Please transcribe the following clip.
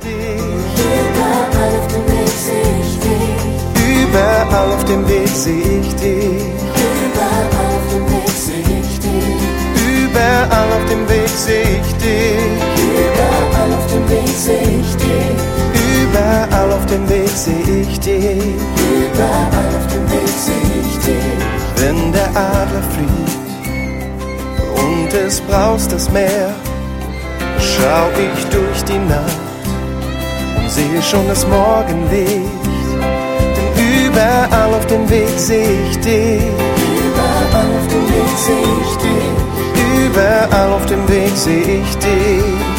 dich. Überall auf dem Weg sehe ich dich. Überall auf dem Weg sehe ich dich. Überall auf dem Weg sehe ich dich. Überall auf dem Weg sehe ich dich. Überall auf dem Weg sehe ich dich. Überall auf dem Weg sehe ich dich. Überall auf dem Weg sehe ich dich. Wenn der Adler fliegt und es braust das Meer, schau ich durch die Nacht und sehe schon das Morgenlicht. Denn überall auf dem Weg sehe ich dich. Überall auf dem Weg sehe ich dich. Überall auf dem Weg sehe ich dich.